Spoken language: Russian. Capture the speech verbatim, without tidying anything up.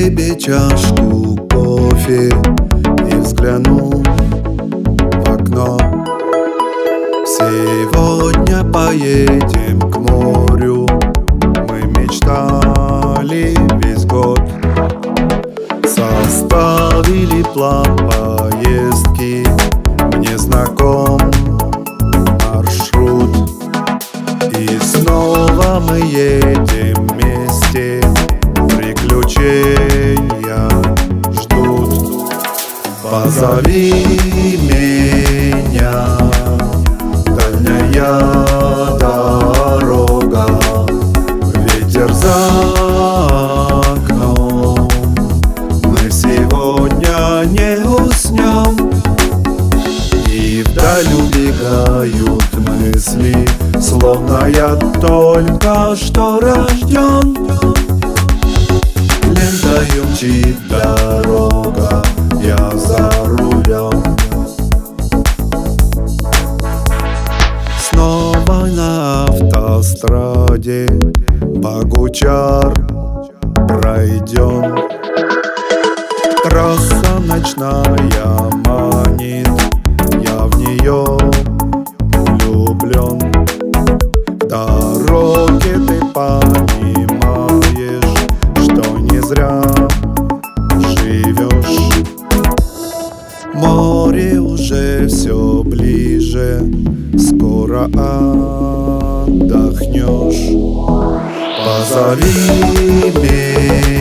тебе чашку кофе и взгляну в окно. Сегодня поедем к морю, мы мечтали весь год. Составили план поездки, мне знаком маршрут. И снова мы едем вместе, приключения ждут. Позови меня, дальняя дорога, ветер за окном. Мы сегодня не уснем, и вдаль убегают мысли, словно я только что рожден. Лентою мчит дорога, я за рулем. Снова на автостраде Богучар пройдем. Трасса ночная манит, я в нее влюблен. В дороге ты понимаешь, что не зря живешь. Море уже все ближе, скоро отдохнешь. Позови меня,